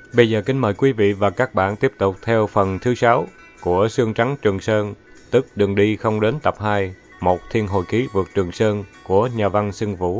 Bây giờ kính mời quý vị và các bạn tiếp tục theo phần thứ 6 của Sương Trắng Trường Sơn, tức Đường đi không đến tập 2, một thiên hồi ký vượt Trường Sơn của nhà văn Xuân Vũ.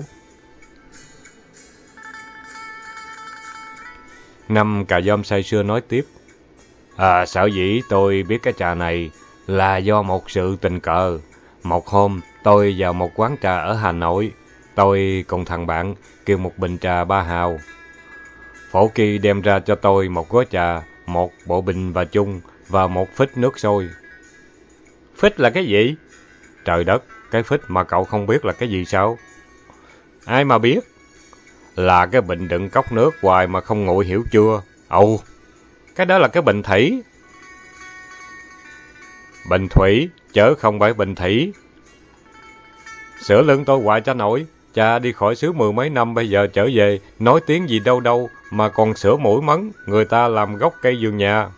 Năm Cà Dôm say sưa nói tiếp. Sở dĩ tôi biết cái trà này là do một sự tình cờ. Một hôm, tôi vào một quán trà ở Hà Nội. Tôi cùng thằng bạn kêu một bình trà 3 hào. Phổ Kỳ đem ra cho tôi một gói trà, một bộ bình và chung và một phích nước sôi. Phích là cái gì? Trời đất, cái phích mà cậu không biết là cái gì sao? Ai mà biết? Là cái bình đựng cốc nước hoài mà không nguội, hiểu chưa? Ồ, cái đó là cái bình thủy. Bình thủy, chớ không phải bình thủy. Sửa lưng tôi hoài cho nổi. Cha đi khỏi xứ 10 mấy năm bây giờ trở về, nói tiếng gì đâu đâu mà còn sửa mũi mấn, người ta làm gốc cây vườn nhà.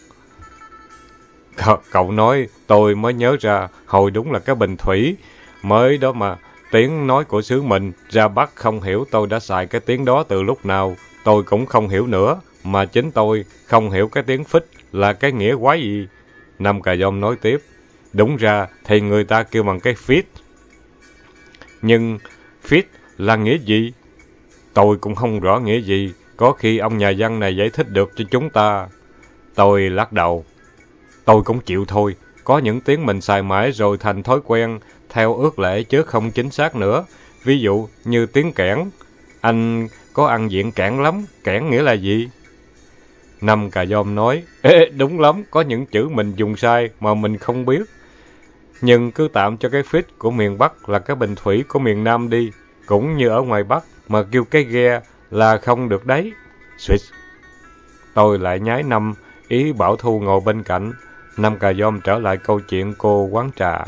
Cậu nói, tôi mới nhớ ra, hồi đúng là cái bình thủy. Mới đó mà, tiếng nói của xứ mình, ra Bắc không hiểu tôi đã xài cái tiếng đó từ lúc nào, tôi cũng không hiểu nữa, mà chính tôi không hiểu cái tiếng phích là cái nghĩa quái gì. Năm Cà Dôm nói tiếp, đúng ra thì người ta kêu bằng cái feed. Nhưng feed là nghĩa gì? Tôi cũng không rõ nghĩa gì, có khi ông nhà văn này giải thích được cho chúng ta. Tôi lắc đầu. Tôi cũng chịu thôi, có những tiếng mình xài mãi rồi thành thói quen, theo ước lệ chứ không chính xác nữa. Ví dụ như tiếng kẽn. Anh có ăn diện kẽn lắm, kẽn nghĩa là gì? Năm Cà Dôm nói, đúng lắm, có những chữ mình dùng sai mà mình không biết. Nhưng cứ tạm cho cái phích của miền Bắc là cái bình thủy của miền Nam đi, cũng như ở ngoài Bắc mà kêu cái ghe là không được đấy. Switch. Tôi lại nhái Năm, ý bảo Thu ngồi bên cạnh. Năm Cà Dôm trở lại câu chuyện cô quán trà.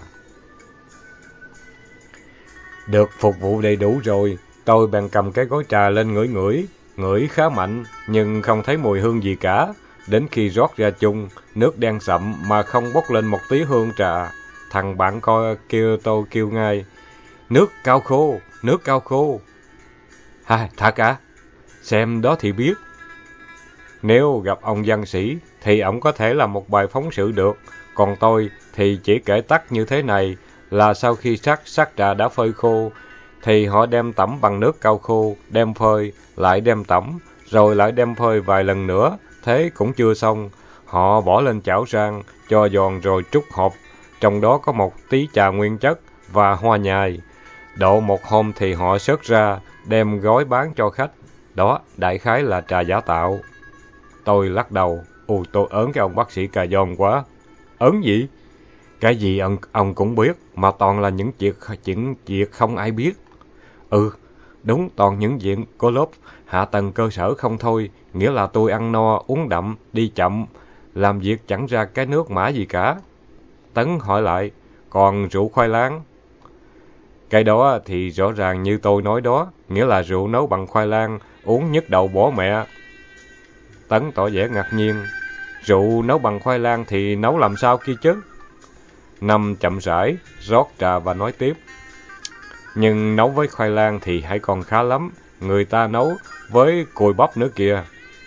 Được phục vụ đầy đủ rồi, tôi bèn cầm cái gói trà lên ngửi ngửi. Ngửi khá mạnh, nhưng không thấy mùi hương gì cả. Đến khi rót ra chung, nước đen sậm mà không bốc lên một tí hương trà. Thằng bạn coi tôi kêu ngay, nước cao khô. Thật à? Xem đó thì biết. Nếu gặp ông văn sĩ, thì ổng có thể làm một bài phóng sự được. Còn tôi thì chỉ kể tắt như thế này, là sau khi sắc trà đã phơi khô, thì họ đem tẩm bằng nước cao khô, đem phơi, lại đem tẩm, rồi lại đem phơi vài lần nữa. Thế cũng chưa xong. Họ bỏ lên chảo rang, cho giòn rồi trút hộp. Trong đó có một tí trà nguyên chất và hoa nhài. Độ một hôm thì họ xớt ra, đem gói bán cho khách. Đó, đại khái là trà giả tạo. Tôi lắc đầu. Tôi ớn cái ông bác sĩ Cà Dôm quá. Ớn gì? Cái gì ông cũng biết, mà toàn là những chuyện không ai biết. Đúng, toàn những chuyện có lớp hạ tầng cơ sở không thôi. Nghĩa là tôi ăn no, uống đậm, đi chậm, làm việc chẳng ra cái nước mã gì cả. Tấn hỏi lại, còn rượu khoai lang? Cái đó thì rõ ràng như tôi nói đó, nghĩa là rượu nấu bằng khoai lang, uống nhức đầu bỏ mẹ. Tấn tỏ vẻ ngạc nhiên, rượu nấu bằng khoai lang thì nấu làm sao kia chứ? Năm chậm rãi, rót trà và nói tiếp. Nhưng nấu với khoai lang thì hãy còn khá lắm, người ta nấu với cùi bắp nữa kìa.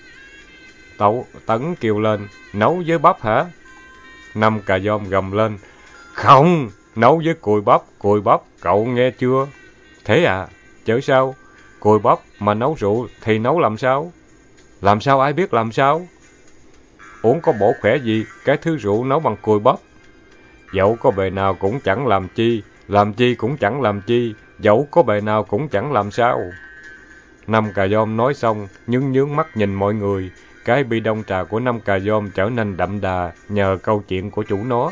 Tấn kêu lên, nấu với bắp hả? Năm Cà Dôm gầm lên, không, nấu với cùi bắp, cậu nghe chưa? Thế à, chớ sao, cùi bắp mà nấu rượu thì nấu làm sao? Làm sao ai biết làm sao? Uống có bổ khỏe gì, cái thứ rượu nấu bằng cùi bắp. Dẫu có bề nào cũng chẳng làm chi cũng chẳng làm chi, dẫu có bề nào cũng chẳng làm sao. Năm Cà Dôm nói xong, nhướng mắt nhìn mọi người. Cái bi đông trà của Năm Cà Dôm trở nên đậm đà nhờ câu chuyện của chủ nó.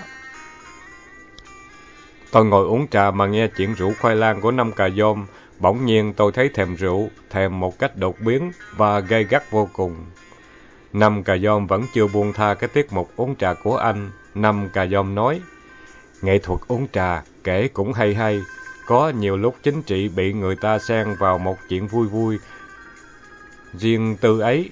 Tôi ngồi uống trà mà nghe chuyện rượu khoai lang của Năm Cà Dôm, bỗng nhiên tôi thấy thèm rượu, thèm một cách đột biến và gay gắt vô cùng. Năm Cà Dôm vẫn chưa buông tha cái tiết mục uống trà của anh. Năm Cà Dôm nói, nghệ thuật uống trà kể cũng hay, có nhiều lúc chính trị bị người ta xen vào một chuyện vui vui riêng tư ấy.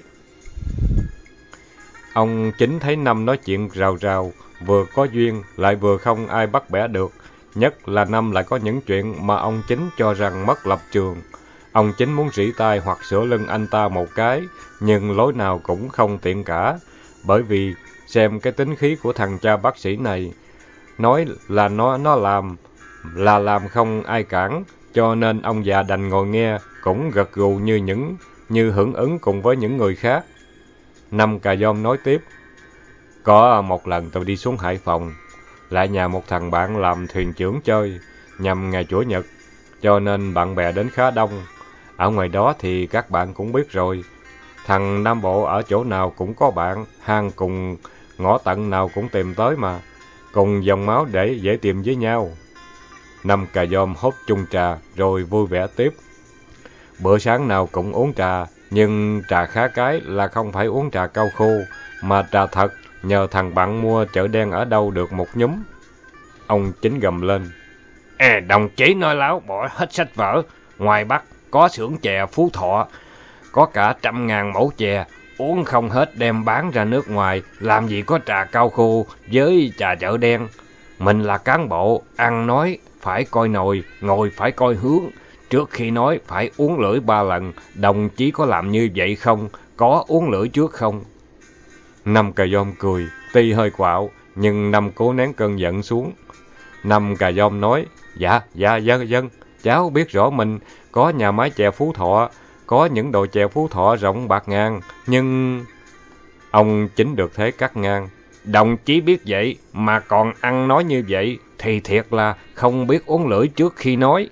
Ông Chính thấy Năm nói chuyện rào, vừa có duyên lại vừa không ai bắt bẻ được. Nhất là Năm lại có những chuyện mà ông Chính cho rằng mất lập trường. Ông Chính muốn rỉ tai hoặc sửa lưng anh ta một cái, nhưng lối nào cũng không tiện cả, bởi vì xem cái tính khí của thằng cha bác sĩ này, nói là nó làm không ai cản, cho nên ông già đành ngồi nghe, cũng gật gù như hưởng ứng cùng với những người khác. Năm Cà Dôm nói tiếp, có một lần tôi đi xuống Hải Phòng, lại nhà một thằng bạn làm thuyền trưởng chơi, nhằm ngày Chủ nhật, cho nên bạn bè đến khá đông. Ở ngoài đó thì các bạn cũng biết rồi, thằng Nam Bộ ở chỗ nào cũng có bạn, hang cùng ngõ tận nào cũng tìm tới mà, cùng dòng máu để dễ tìm với nhau. Năm Cà Dôm hốt chung trà rồi vui vẻ tiếp. Bữa sáng nào cũng uống trà, nhưng trà khá cái là không phải uống trà cao khô, mà trà thật, nhờ thằng bạn mua chợ đen ở đâu được một nhúm. Ông Chính gầm lên. Đồng chí nói láo bỏ hết sách vở, ngoài Bắc có xưởng chè Phú Thọ, có cả 100.000 mẫu chè, uống không hết đem bán ra nước ngoài, làm gì có trà cao khô với trà chợ đen. Mình là cán bộ, ăn nói phải coi nồi, ngồi phải coi hướng, trước khi nói phải uống lưỡi 3 lần, đồng chí có làm như vậy không, có uống lưỡi trước không? Năm Cà Dôm cười, tuy hơi quạo, nhưng Năm cố nén cơn giận xuống. Năm Cà Dôm nói, dân, cháu biết rõ mình có nhà máy chè Phú Thọ, có những đồi chè Phú Thọ rộng bạc ngàn, nhưng... Ông Chính được thế cắt ngang. Đồng chí biết vậy mà còn ăn nói như vậy thì thiệt là không biết uống lưỡi trước khi nói.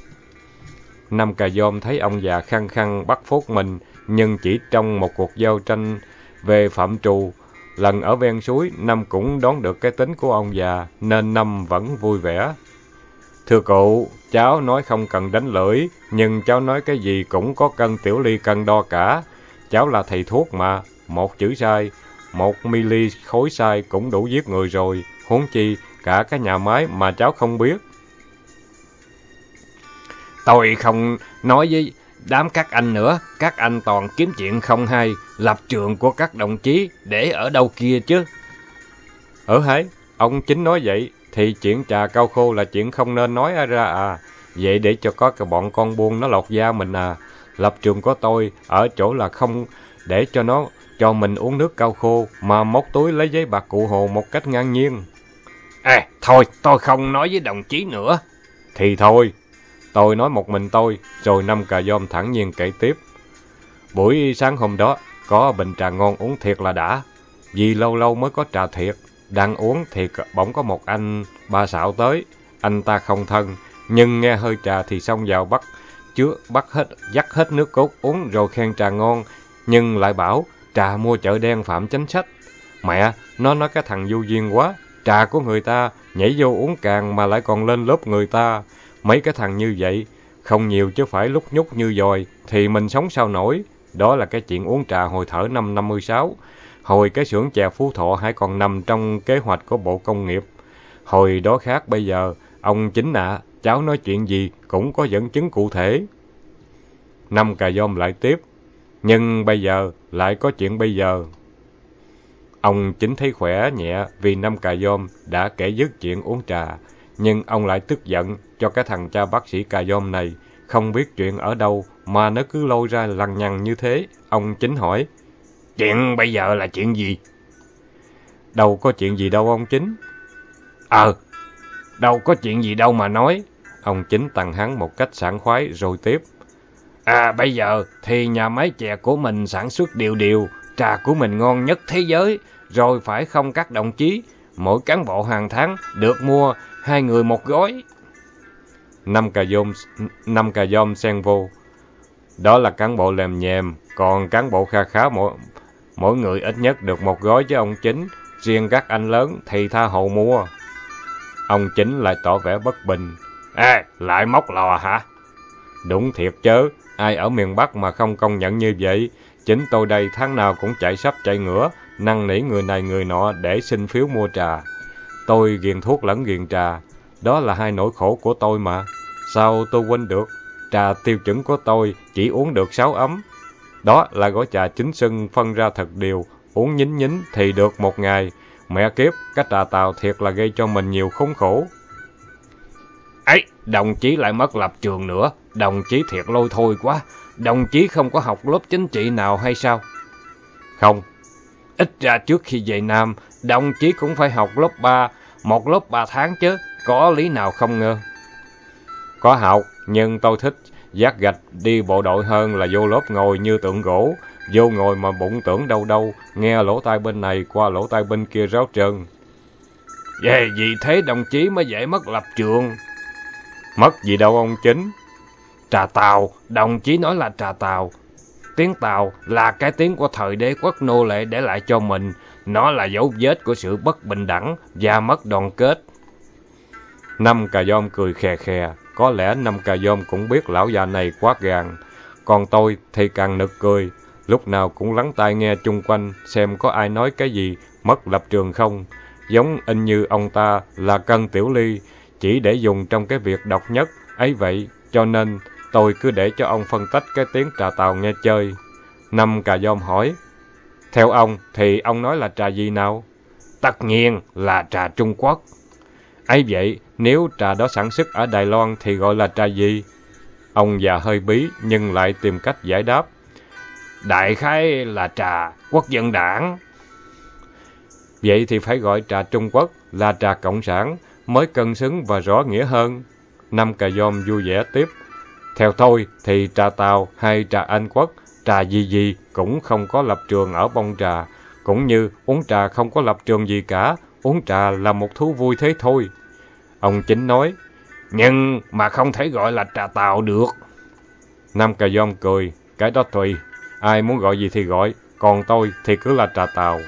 Năm Cà Dôm thấy ông già khăng khăng bắt phốt mình, nhưng chỉ trong một cuộc giao tranh về phạm trù, lần ở ven suối, Năm cũng đoán được cái tính của ông già, nên Năm vẫn vui vẻ. Thưa cụ, cháu nói không cần đánh lưỡi, nhưng cháu nói cái gì cũng có cân tiểu ly cân đo cả. Cháu là thầy thuốc mà, một chữ sai, 1 khối sai cũng đủ giết người rồi, huống chi cả cái nhà máy mà cháu không biết. Tôi không nói với đám các anh nữa, các anh toàn kiếm chuyện không hay, lập trường của các đồng chí để ở đâu kia chứ. Hấy, ông Chính nói vậy, thì chuyện trà cao khô là chuyện không nên nói ra à, vậy để cho có cái bọn con buôn nó lột da mình à. Lập trường của tôi ở chỗ là không để cho nó cho mình uống nước cao khô, mà móc túi lấy giấy bạc cụ Hồ một cách ngang nhiên. Thôi, tôi không nói với đồng chí nữa. Thì thôi, tôi nói một mình tôi, rồi Năm Cà Dôm thẳng nhiên kể tiếp. Buổi sáng hôm đó, có bình trà ngon uống thiệt là đã, vì lâu lâu mới có trà thiệt. Đang uống thì bỗng có một anh ba xạo tới, anh ta không thân, nhưng nghe hơi trà thì xông vào dắt hết nước cốt uống rồi khen trà ngon, nhưng lại bảo trà mua chợ đen phạm chính sách. Mẹ, nó nói cái thằng vô duyên quá, trà của người ta nhảy vô uống càng mà lại còn lên lớp người ta. Mấy cái thằng như vậy, không nhiều chứ phải lúc nhúc như dòi, thì mình sống sao nổi. Đó là cái chuyện uống trà hồi thở năm 56. Hồi cái xưởng chè Phú Thọ hay còn nằm trong kế hoạch của Bộ Công nghiệp. Hồi đó khác bây giờ, ông Chính ạ, cháu nói chuyện gì cũng có dẫn chứng cụ thể. Năm Cà Dôm lại tiếp, nhưng bây giờ lại có chuyện bây giờ. Ông Chính thấy khỏe nhẹ vì Năm Cà Dôm đã kể dứt chuyện uống trà, nhưng ông lại tức giận cho cái thằng cha bác sĩ Cà Dôm này không biết chuyện ở đâu mà nó cứ lôi ra lằng nhằng như thế. Ông Chính hỏi, chuyện bây giờ là chuyện gì? Đâu có chuyện gì đâu ông Chính. Đâu có chuyện gì đâu mà nói. Ông Chính tằng hắn một cách sảng khoái rồi tiếp. Bây giờ thì nhà máy chè của mình sản xuất đều, trà của mình ngon nhất thế giới, rồi phải không các đồng chí? Mỗi cán bộ hàng tháng được mua 2 người một gói. Năm Cà Dôm xen vô. Đó là cán bộ lèm nhèm, còn cán bộ khá mỗi người ít nhất được một gói chứ ông Chính. Riêng các anh lớn thì tha hồ mua. Ông Chính lại tỏ vẻ bất bình. Lại móc lò hả? Đúng thiệt chớ, ai ở miền Bắc mà không công nhận như vậy. Chính tôi đây tháng nào cũng chạy sắp chạy ngửa, năn nỉ người này người nọ để xin phiếu mua trà. Tôi ghiền thuốc lẫn ghiền trà, đó là hai nỗi khổ của tôi mà. Sao tôi quên được? Trà tiêu chuẩn của tôi chỉ uống được 6 ấm. Đó là gói trà chính xưng phân ra thật đều, uống nhín thì được 1 ngày. Mẹ kiếp, cái trà tàu thiệt là gây cho mình nhiều khốn khổ. Ấy, đồng chí lại mất lập trường nữa, đồng chí thiệt lôi thôi quá, đồng chí không có học lớp chính trị nào hay sao? Không, ít ra trước khi về Nam, đồng chí cũng phải học lớp 3, một lớp 3 tháng chứ, có lý nào không ngờ. Có học, nhưng tôi thích vác gạch đi bộ đội hơn là vô lớp ngồi như tượng gỗ, vô ngồi mà bụng tưởng đâu đâu, nghe lỗ tai bên này qua lỗ tai bên kia ráo trơn. Về vì thế đồng chí mới dễ mất lập trường. Mất gì đâu ông Chính. Trà Tàu, đồng chí nói là trà Tàu. Tiếng Tàu là cái tiếng của thời đế quốc nô lệ để lại cho mình. Nó là dấu vết của sự bất bình đẳng và mất đoàn kết. Năm Cà Dôm cười khè khè. Có lẽ Năm Cà Dôm cũng biết lão già này quát gàn. Còn tôi thì càng nực cười. Lúc nào cũng lắng tai nghe chung quanh xem có ai nói cái gì mất lập trường không. Giống y như ông ta là cân tiểu ly, chỉ để dùng trong cái việc độc nhất. Ấy vậy, cho nên tôi cứ để cho ông phân tách cái tiếng trà Tàu nghe chơi. Năm Cà Dôm hỏi, theo ông thì ông nói là trà gì nào? Tất nhiên là trà Trung Quốc. Ấy vậy, nếu trà đó sản xuất ở Đài Loan thì gọi là trà gì? Ông già hơi bí nhưng lại tìm cách giải đáp. Đại khái là trà Quốc dân đảng. Vậy thì phải gọi trà Trung Quốc là trà Cộng sản mới cân xứng và rõ nghĩa hơn. Năm Cà Dôm vui vẻ tiếp. Theo tôi thì trà Tàu hay trà Anh Quốc, trà gì gì cũng không có lập trường ở bông trà. Cũng như uống trà không có lập trường gì cả, uống trà là một thú vui thế thôi. Ông Chính nói, nhưng mà không thể gọi là trà Tàu được. Năm Cà Dôm cười, cái đó tùy, ai muốn gọi gì thì gọi, còn tôi thì cứ là trà Tàu.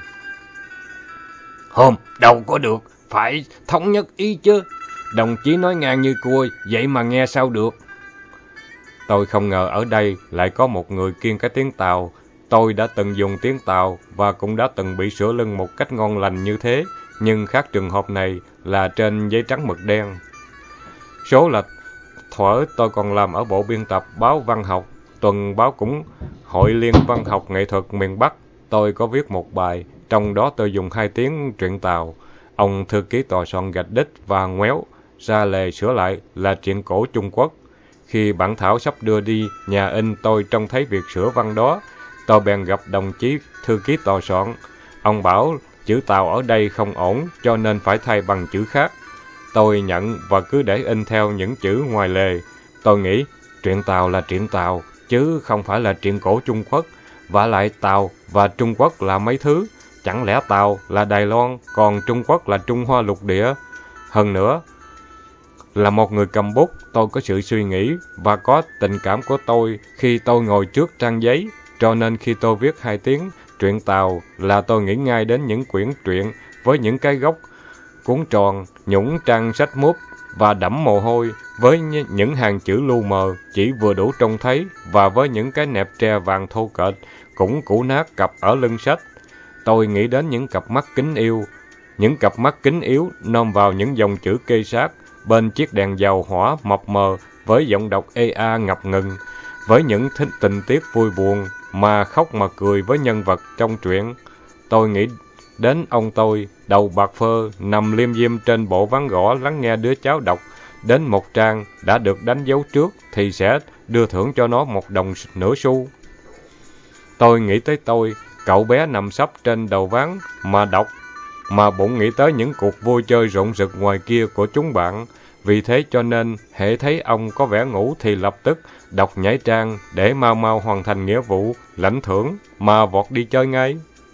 Hôm, đâu có được, phải thống nhất ý chứ. Đồng chí nói ngang như cua, vậy mà nghe sao được. Tôi không ngờ ở đây lại có một người kiêng cái tiếng Tàu. Tôi đã từng dùng tiếng Tàu và cũng đã từng bị sửa lưng một cách ngon lành như thế, nhưng khác trường hợp này là trên giấy trắng mực đen. Số là thuở tôi còn làm ở bộ biên tập báo văn học, tuần báo cũng Hội Liên Văn học Nghệ thuật miền Bắc. Tôi có viết một bài, trong đó tôi dùng 2 tiếng truyện Tàu. Ông thư ký tòa soạn gạch đích và ngoéo ra lề sửa lại là truyện cổ Trung Quốc. Khi bản thảo sắp đưa đi nhà in, tôi trông thấy việc sửa văn đó. Tôi bèn gặp đồng chí thư ký tòa soạn. Ông bảo chữ Tàu ở đây không ổn, cho nên phải thay bằng chữ khác. Tôi nhận và cứ để in theo những chữ ngoài lề. Tôi nghĩ truyện Tàu là truyện Tàu, chứ không phải là truyện cổ Trung Quốc. Vả lại Tàu và Trung Quốc là mấy thứ. Chẳng lẽ Tàu là Đài Loan, còn Trung Quốc là Trung Hoa lục địa? Hơn nữa, là một người cầm bút, tôi có sự suy nghĩ và có tình cảm của tôi khi tôi ngồi trước trang giấy. Cho nên khi tôi viết 2 tiếng truyện Tàu là tôi nghĩ ngay đến những quyển truyện với những cái góc cuốn tròn, nhũng trang sách mút và đẫm mồ hôi, với những hàng chữ lu mờ chỉ vừa đủ trông thấy và với những cái nẹp tre vàng thô kệch cũng cũ nát cặp ở lưng sách. Tôi nghĩ đến những cặp mắt kính yêu, những cặp mắt kính yếu nôm vào những dòng chữ kê sát bên chiếc đèn dầu hỏa mập mờ với giọng đọc ê a ngập ngừng, với những tình tiết vui buồn mà khóc mà cười với nhân vật trong truyện. Tôi nghĩ đến ông tôi, đầu bạc phơ, nằm liêm diêm trên bộ ván gỗ lắng nghe đứa cháu đọc đến một trang đã được đánh dấu trước thì sẽ đưa thưởng cho nó 1 đồng nửa xu. Tôi nghĩ tới tôi, cậu bé nằm sấp trên đầu ván mà đọc, mà bụng nghĩ tới những cuộc vui chơi rộn rực ngoài kia của chúng bạn. Vì thế cho nên, hễ thấy ông có vẻ ngủ thì lập tức đọc nhảy trang để mau mau hoàn thành nghĩa vụ, lãnh thưởng, mà vọt đi chơi ngay.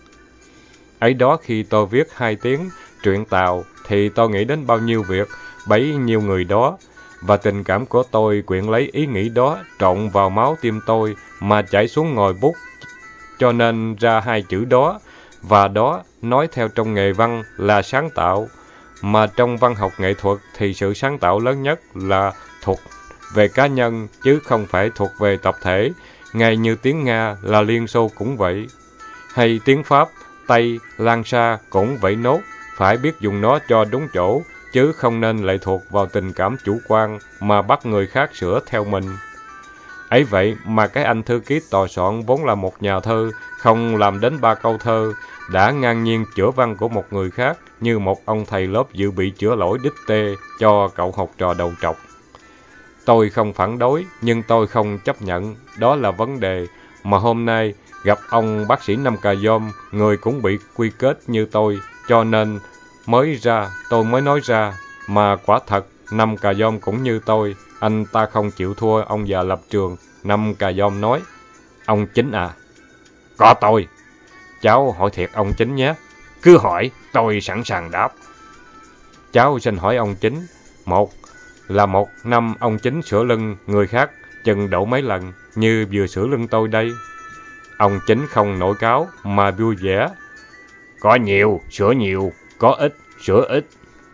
Ấy đó khi tôi viết 2 tiếng truyện Tàu thì tôi nghĩ đến bao nhiêu việc, bấy nhiêu người đó, và tình cảm của tôi quyện lấy ý nghĩ đó trộn vào máu tim tôi mà chảy xuống ngòi bút, cho nên ra 2 chữ đó. Và đó, nói theo trong nghề văn là sáng tạo, mà trong văn học nghệ thuật thì sự sáng tạo lớn nhất là thuộc về cá nhân chứ không phải thuộc về tập thể, ngay như tiếng Nga là Liên Xô cũng vậy, hay tiếng Pháp, Tây, Lan Sa cũng vậy nốt, phải biết dùng nó cho đúng chỗ, chứ không nên lệ thuộc vào tình cảm chủ quan mà bắt người khác sửa theo mình. Ấy vậy mà cái anh thư ký tòa soạn vốn là một nhà thơ, không làm đến 3 câu thơ, đã ngang nhiên chữa văn của một người khác như một ông thầy lớp dự bị chữa lỗi đích tê cho cậu học trò đầu trọc. Tôi không phản đối, nhưng tôi không chấp nhận. Đó là vấn đề mà hôm nay gặp ông bác sĩ Năm Cà Dôm, người cũng bị quy kết như tôi, cho nên tôi mới nói ra. Mà quả thật, Năm Cà Dôm cũng như tôi, anh ta không chịu thua ông già lập trường. Năm Cà Dôm nói, ông Chính à? Có tôi. Cháu hỏi thiệt ông Chính nhé. Cứ hỏi, tôi sẵn sàng đáp. Cháu xin hỏi ông Chính, một năm ông Chính sửa lưng người khác chừng độ mấy lần, như vừa sửa lưng tôi đây? Ông Chính không nổi cáu mà vui vẻ. Có nhiều, sửa nhiều, có ít, sửa ít.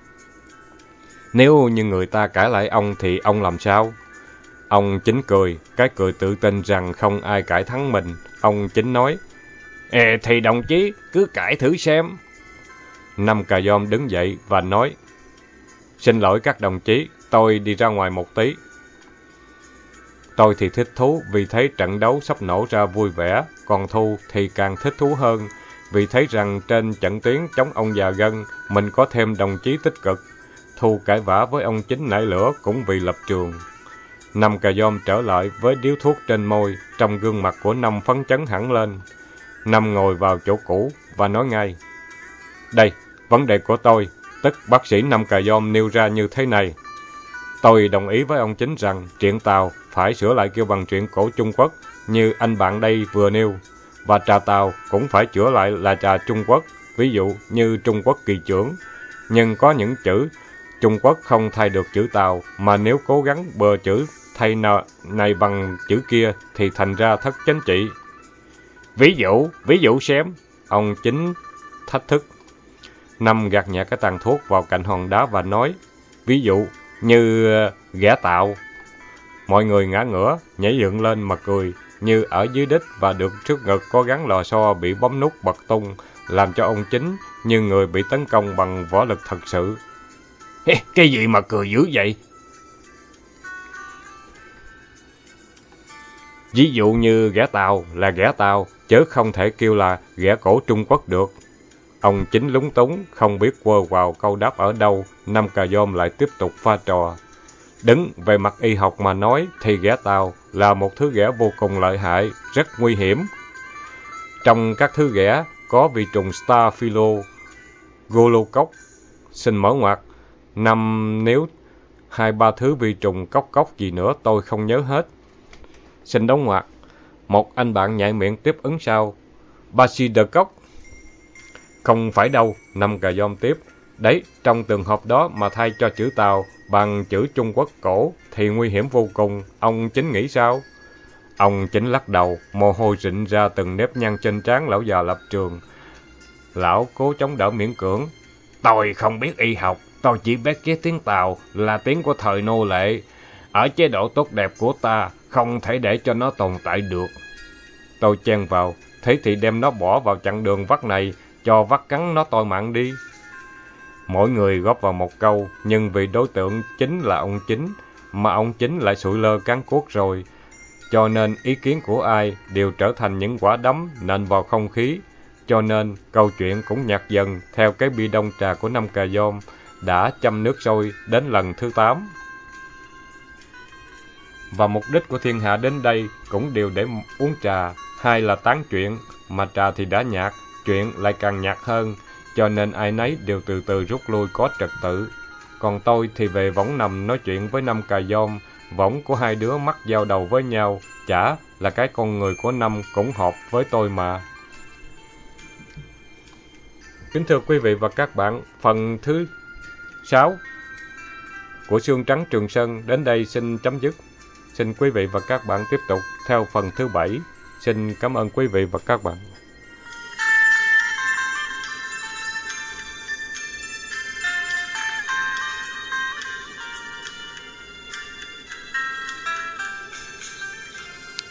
Nếu như người ta cãi lại ông thì ông làm sao? Ông Chính cười, cái cười tự tin rằng không ai cãi thắng mình. Ông Chính nói, thì đồng chí cứ cãi thử xem. Năm Cà Dôm đứng dậy và nói, xin lỗi các đồng chí, tôi đi ra ngoài một tí. Tôi thì thích thú vì thấy trận đấu sắp nổ ra vui vẻ, còn Thu thì càng thích thú hơn vì thấy rằng trên trận tuyến chống ông già Gân mình có thêm đồng chí tích cực. Thu cãi vã với ông Chính nảy lửa cũng vì lập trường. Năm Cà Dôm trở lại với điếu thuốc trên môi, trong gương mặt của Năm phấn chấn hẳn lên. Năm ngồi vào chỗ cũ và nói ngay, đây, vấn đề của tôi, tức bác sĩ Năm Cà Dôm nêu ra như thế này. Tôi đồng ý với ông Chính rằng truyện Tàu phải sửa lại kêu bằng truyện cổ Trung Quốc như anh bạn đây vừa nêu, và trà Tàu cũng phải chữa lại là trà Trung Quốc, ví dụ như Trung Quốc kỳ chưởng. Nhưng có những chữ Trung Quốc không thay được chữ Tàu, mà nếu cố gắng bờ chữ thay này bằng chữ kia thì thành ra thất chính trị. Ví dụ xem, ông Chính thách thức. Năm gạt nhẹ cái tàn thuốc vào cạnh hòn đá và nói, ví dụ như ghẻ Tàu. Mọi người ngã ngửa, nhảy dựng lên mà cười, như ở dưới đít và được trước ngực có gắn lò xo bị bấm nút bật tung, làm cho ông Chính như người bị tấn công bằng võ lực thật sự. Cái gì mà cười dữ vậy? Ví dụ như ghẻ Tàu là ghẻ Tàu, chứ không thể kêu là ghẻ cổ Trung Quốc được. Ông Chính lúng túng, không biết quơ vào câu đáp ở đâu. Năm Cà Dôm lại tiếp tục pha trò. Đứng về mặt y học mà nói thì ghẻ Tàu là một thứ ghẻ vô cùng lợi hại, rất nguy hiểm. Trong các thứ ghẻ có vi trùng Staphylococcus. Xin mở ngoặc. Nếu 2-3 thứ vi trùng cốc gì nữa tôi không nhớ hết. Xin đóng ngoặc. Một anh bạn nhại miệng tiếp ứng sau. Bacillus. Không phải đâu, Năm Cà Dôm tiếp. Đấy, trong trường hợp đó mà thay cho chữ Tàu bằng chữ Trung Quốc cổ thì nguy hiểm vô cùng. Ông Chính nghĩ sao? Ông Chính lắc đầu, mồ hôi rịn ra từng nếp nhăn trên trán lão già lập trường. Lão cố chống đỡ miễn cưỡng. Tôi không biết y học, tôi chỉ biết cái tiếng Tàu là tiếng của thời nô lệ. Ở chế độ tốt đẹp của ta, không thể để cho nó tồn tại được. Tôi chen vào, thế thì đem nó bỏ vào chặng đường vắt này, cho vắt cắn nó toi mạng đi. Mỗi người góp vào một câu, nhưng vì đối tượng chính là ông Chính, mà ông Chính lại sụi lơ cán cuốc rồi, cho nên ý kiến của ai đều trở thành những quả đấm nện vào không khí. Cho nên câu chuyện cũng nhạt dần theo cái bi đông trà của Năm Cà Dôm đã châm nước sôi đến lần thứ 8. Và mục đích của thiên hạ đến đây cũng đều để uống trà, hay là tán chuyện, mà trà thì đã nhạt, chuyện lại càng nhạt hơn, cho nên ai nấy đều từ từ rút lui có trật tự. Còn tôi thì về võng nằm nói chuyện với Năm Cà Dôm, võng của hai đứa mắt giao đầu với nhau, chả là cái con người của Năm cũng hợp với tôi mà. Kính thưa quý vị và các bạn, phần thứ 6 của Xương Trắng Trường Sơn đến đây xin chấm dứt. Xin quý vị và các bạn tiếp tục theo phần thứ 7. Xin cảm ơn quý vị và các bạn.